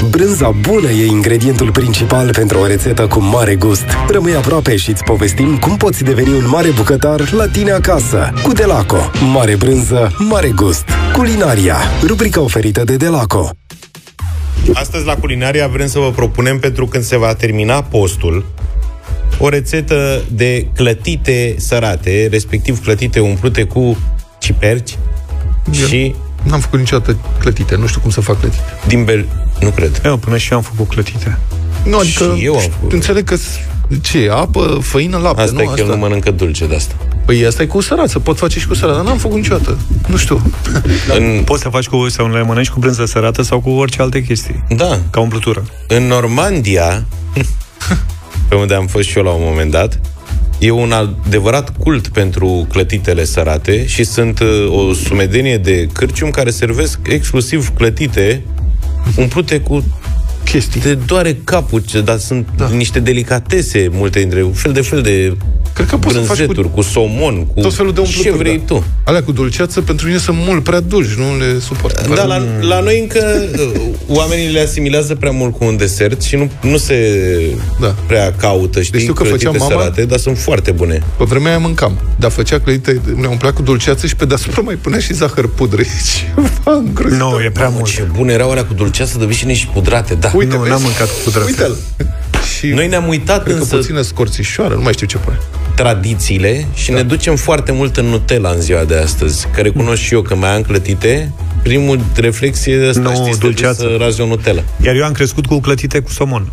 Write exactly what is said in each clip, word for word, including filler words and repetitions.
Brânza bună e ingredientul principal pentru o rețetă cu mare gust. Rămâi aproape și îți povestim cum poți deveni un mare bucătar la tine acasă. Cu Delaco. Mare brânză, mare gust. Culinaria. Rubrica oferită de Delaco. Astăzi la Culinaria vrem să vă propunem, pentru când se va termina postul, o rețetă de clătite sărate, respectiv clătite umplute cu ciperci. Eu și... n-am făcut niciodată clătite, nu știu cum să fac clătite. Din bel... nu cred. Eu până și eu am făcut clătite. Nu, adică, și eu am făcut. Înțeleg că ce, apă, făină, lapte, asta nu? E că asta? el nu mănâncă dulce de asta. Păi asta e cu sărat, să pot face și cu sărat, dar n-am făcut niciodată. Nu știu. În... Poți să faci cu, sau le mănânci cu brânză sărată sau cu orice alte chestii. Da. Ca umplutură. În Normandia, pe unde am fost și eu la un moment dat, e un adevărat cult pentru clătitele sărate și sunt o sumedenie de cârciumi care servesc exclusiv clătite umplute cu chestii. Te doare capul, dar sunt da. niște delicatese, multe dintre un fel de fel de Cred că poți să faci cu, cu somon, cu tot felul de umpluturi. Ce vrei da. tu. Alea cu dulceață pentru mine sunt mult prea dulci, nu le suport. Da, la, la noi încă oamenii le asimilează prea mult cu un desert și nu, nu se da. prea caută, știi, deci că clătite mama, sărate, dar sunt foarte bune. Pe vremea aia mâncam, dar făcea clătite, ne umplea cu dulceață și pe deasupra mai punea și zahăr pudră. Nu, no, e prea mult. Ce bune erau alea cu dulceață de vișine și pudrate, da. Uite, nu, n-am mâncat cu pudrate. Uite-l. Și noi ne-am uitat cred însă că puțină scorțișoară, nu mai știu ce pune. Tradițiile și da. ne ducem foarte mult în Nutella în ziua de astăzi, că recunosc și eu că mai am clătite, primul reflex e ăsta, no, știi, dulceață. să razi o Nutella. Iar eu am crescut cu clătite cu somon.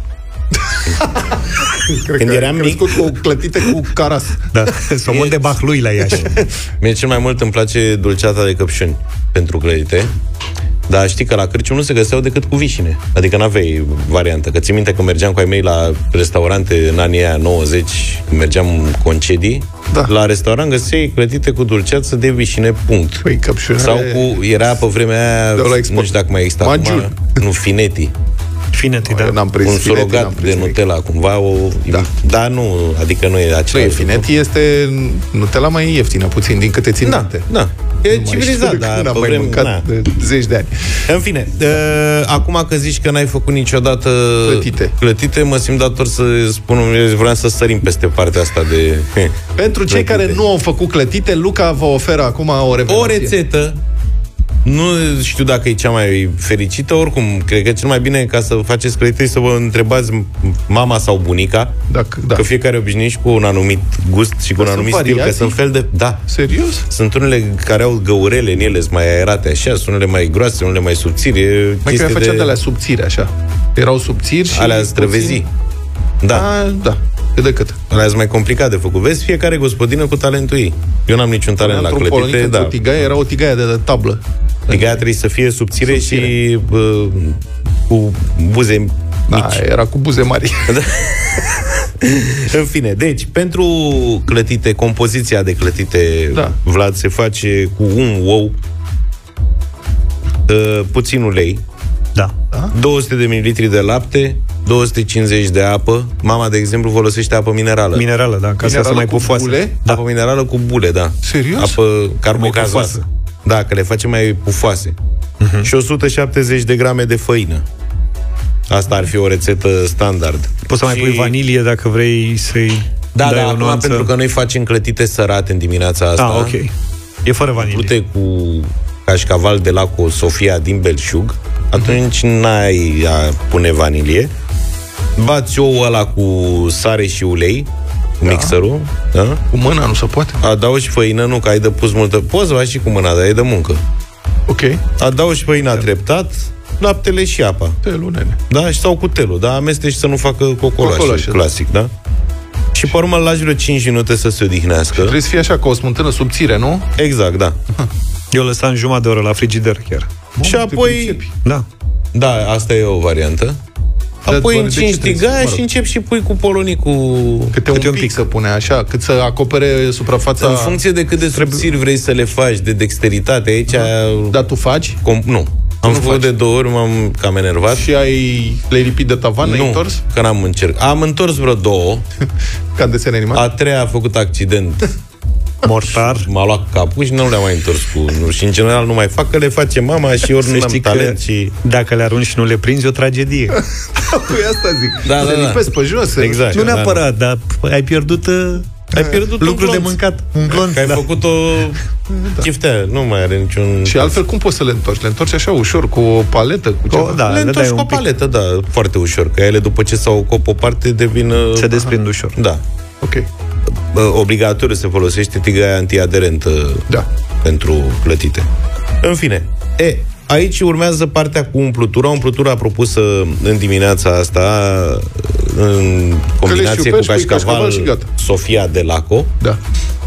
Cred Când că eram mic, cu clătite cu caras. Da, somon de Bahlui la Iași. Mie cel mai mult îmi place dulceata de căpșuni pentru clătite. Dar știi că la cârcium nu se găseau decât cu vișine. Adică n-aveai variantă. Că ții minte că mergeam cu ai mei la restaurante în anii aia nouăzeci, când mergeam în concedii, da. la restaurant găseai clătite cu dulceață de vișine, punct. Păi, căpșune... Sau cu, era pe vremea aia, nu știu dacă mai exista acum, nu, Fineti. Fineti, da. N-am prins un Fineti, surogat de Nutella, cumva, o... Da. Dar nu, adică nu e același. Fineti este Nutella mai ieftină, puțin, din câte țin da, minte. Da, e civilizat, dar n-am mai vrem, mâncat na. de zeci de ani. În fine, uh, acum că zici că n-ai făcut niciodată clătite, clătite mă simt dator să spun, vreau să sărim peste partea asta de... Pentru cei clătite. Care nu au făcut clătite, Luca vă oferă acum o revelație. O rețetă. Nu știu dacă e cea mai fericită, oricum, cred că cel mai bine ca să faceți clătite să vă întrebați mama sau bunica, dacă, da. că fiecare obișnuiește cu un anumit gust și cu un anumit stil, că sunt fel de... Da. Serios? Sunt unele care au găurele în ele, sunt mai aerate așa, sunt unele mai groase, unele mai subțiri. Mai că făcea de alea subțiri, așa. Erau subțiri și... Alea străvezii. Da. A, da. Cât de cât. Alea sunt mai complicat de făcut. Vezi, fiecare gospodină cu talentul ei. Eu n-am niciun talent la clătite, da. Tigaie, era o tigaie de, de tablă. Tigaia trebuie să fie subțire, subțire. și uh, cu buze mici. Da, era cu buze mari. În fine, deci, pentru clătite, compoziția de clătite, da. Vlad, se face cu un ou, uh, puțin ulei, da. Da? două sute de mililitri de lapte, două sute cincizeci de apă. Mama, de exemplu, folosește apă minerală. Minerală, da, ca să se mai pufoase. Da. Apă minerală cu bule, da. Serios? Apă carbogazoasă. Da, că le face mai pufoase. Uh-huh. Și o sută șaptezeci de grame de făină. Asta ar fi o rețetă standard. Poți să și... mai pui vanilie dacă vrei să-i da, dai da, o acum, nuanță. pentru că noi facem clătite sărate în dimineața asta. Ah, ok. E fără vanilie. Plute cu cașcaval de la cu Sofia din belșug. Atunci uh-huh. n-ai a pune vanilie. Bați ouul ăla cu sare și ulei, da. Mixerul, da? Cu mâna nu se poate? Adaugi făină, nu, că ai de pus multă. Poți să faci și cu mâna, dar e de muncă. Ok. Adaugi făina da. treptat, laptele și apa. Telul, nene. Da, și sau cu telul, da, amesteci să nu facă cocolaș, cocolaș clasic, da? Și pe urmă îl lași vreo cinci minute să se odihnească. Și trebuie să fie așa, ca o smântână subțire, nu? Exact, da. Eu lăsam jumătate de oră la frigider chiar. Bun, și apoi... Da. Da, asta e o variantă. Apoi încingi tigaia și începi și pui cu polonicul câte, câte un pic, pic să pune așa, cât să acopere suprafața. În funcție de cât de subțiri vrei să le faci, de dexteritate. Aici da. Dar tu faci? Com- nu. Am făcut de două ori, m-am cam enervat. Și ai le-ai lipit de tavan, ai întors? Că n-am încercat. Am întors vreo două. Ca desen animat? A treia a făcut accident. Mortar. M-a luat capul și nu le-am mai întors cu... Nu, și în general nu mai fac, că le face mama și ori nu am talent și... Dacă le arunci și nu le prinzi, e o tragedie. Păi asta zic. Da, se da, da. lipesc pe jos. Exact. Nu da, neapărat, dar ai pierdut... Ai pierdut lucruri de un mâncat. Un glonț, că ai da. făcut o da. chiftea. Nu mai are niciun... Și altfel cum poți să le întorci? Le întorci așa ușor, cu o paletă, cu ceva? O, da, le le întorci dai cu o un pic. paletă, da, foarte ușor. Că ele, după ce s-au ocop o parte, devin... Se desprind ușor. Da. Ok. Obligatoriu se folosește tigaia antiaderentă Da. pentru clătite. În fine, e, aici urmează partea cu umplutura. Umplutura propusă în dimineața asta în combinație cu ciuperci, cașcaval, și gata. Sofia Delaco. Da.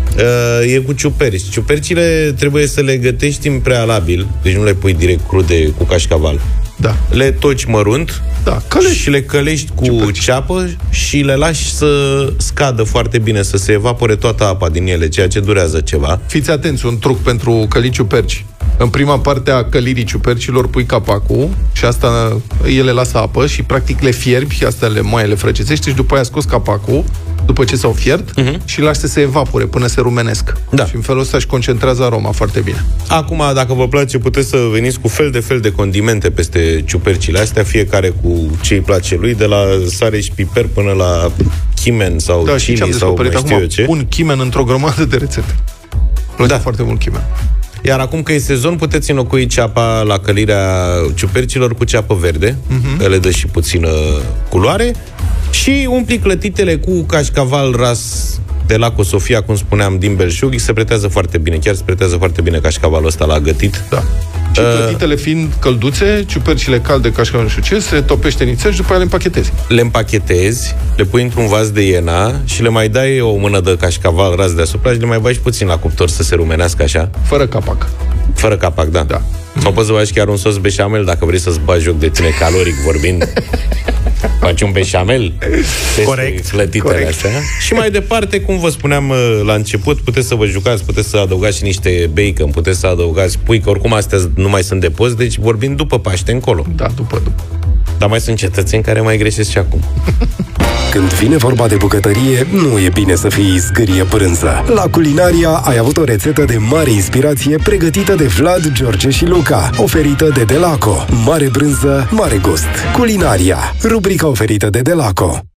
E cu ciuperci. Ciupercile trebuie să le gătești în prealabil, deci nu le pui direct crude cu cașcaval. Da. Le toci mărunt, Da, călești. și le călești cu Ciuperci. ceapă și le lași să scadă foarte bine, să se evapore toată apa din ele, ceea ce durează ceva. Fiți atenți, un truc pentru călit ciuperci. În prima parte a călirii ciupercilor pui capacul și asta ele lasă apă și practic le fierbi, asta le mai le frăgețești și după aia scoți capacul, după ce s-au fiert, uh-huh. și lași să se evapore până se rumenesc. Da. Și în felul ăsta își concentrează aroma foarte bine. Acum, dacă vă place, puteți să veniți cu fel de fel de condimente peste ciupercile astea, fiecare cu ce îi place lui, de la sare și piper până la chimen sau Da, și ce am chili sau mai descoperit știu eu acum? ce. Pun chimen într-o grămadă de rețete. Place Da. foarte mult chimen. Iar acum că e sezon, puteți înlocui ceapa la călirea ciupercilor cu ceapă verde, uh-huh. le dă și puțină culoare, și umpli clătitele cu cașcaval ras de la Sofia, cum spuneam, din belșug. Se pretează foarte bine, chiar se pretează foarte bine cașcavalul ăsta la gătit. Da. Și clătitele fiind călduțe, ciupercile calde, cașcaval nu știu ce, se topește nițel și după aia le împachetezi. Le împachetezi, le pui într-un vas de iena și le mai dai o mână de cașcaval ras deasupra și le mai bagi puțin la cuptor să se rumenească așa. Fără capac. Fără capac, da. Da. Sau poți să bagi chiar un sos beșamel, dacă vrei să-ți bagi joc de tine caloric vorbind. Faci un beșamel peste Corect, clătitele corect. astea. Și mai departe, cum vă spuneam la început, puteți să vă jucați, puteți să adăugați și niște bacon, puteți să adăugați pui, că oricum astea nu mai sunt de post, deci vorbim după Paște încolo. Da, după, după. Dar mai sunt cetățeni care mai greșesc și acum. Când vine vorba de bucătărie, nu e bine să fii zgârie brânză. La Culinaria ai avut o rețetă de mare inspirație pregătită de Vlad, George și Luca, oferită de Delaco. Mare brânză, mare gust. Culinaria, rubrica oferită de Delaco.